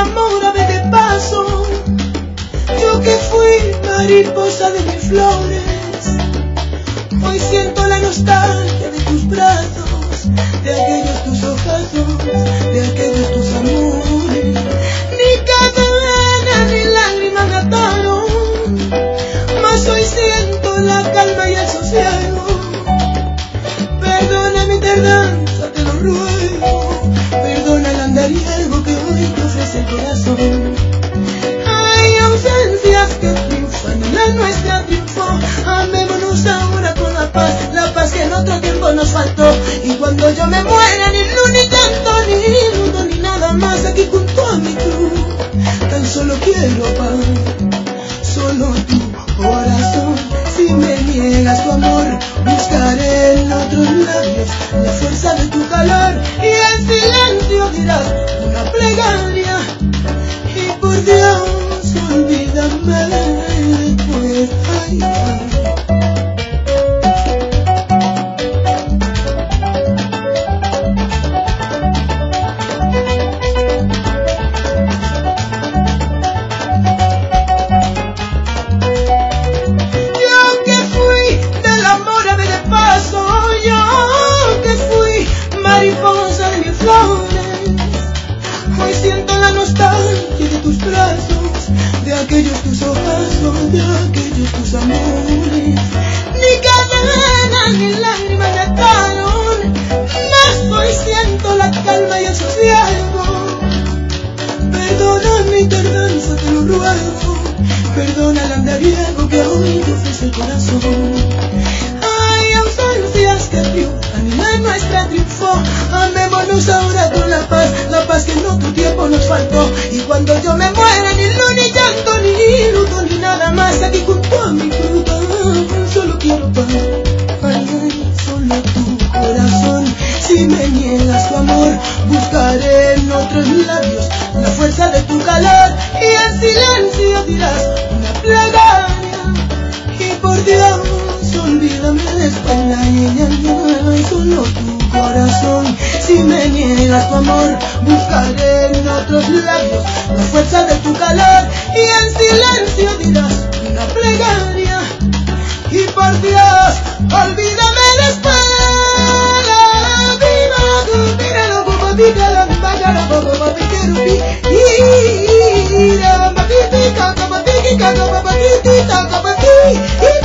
amor de paso. Yo que fui mariposa de mis flores, hoy siento la nostalgia de tus brazos, de aquellos tus ojazos, de aquellos tus amores. Ni cadena ni lágrima me ataron, mas hoy siento la calma y el sosiego. Perdona mi tardanza, te lo ruego, perdona el andariego que hoy te ofrece el corazón. Hay ausencias que triunfan y la nuestra triunfó. Amémonos ahora con la paz que en otro tiempo nos faltó. Y cuando yo me muera, ni luz, ni canto, ni luto, ni nada más, aquí junto a mi cruz, tan solo quiero paz, solo tu corazón. Si me niegas tu amor, buscaré en otros labios la fuerza de tu calor, y en silencio dirás una plegaria, y por Dios olvídame después. Ay, ay. Mariposa de mis flores, hoy siento la nostalgia de tus brazos, de aquellos tus ojazos, de aquellos tus amores. Ni cadena ni lágrimas me ataron, mas hoy siento la calma y el sosiego. Perdona mi tardanza, te lo ruego, perdona el andariego que hoy te ofrece el corazón. Hay ausencias que triunfan y la nuestra triunfó. Amémonos ahora con la paz que en otro tiempo nos faltó. Y cuando yo me muera, ni luz, ni llanto, ni luto, ni nada más, aquí junto a mi cruz, solo quiero paz. Ay, ay, solo tu corazón. Si me niegas tu amor, buscaré en otros labios la fuerza de tu calor, y en silencio dirás una plegaria, y por Dios olvídame después. Ay, ay, ay, solo tu corazón. Si me niegas tu amor, buscaré en otros labios la fuerza de tu calor, y en silencio dirás una plegaria, y por Dios olvídame después. Viva,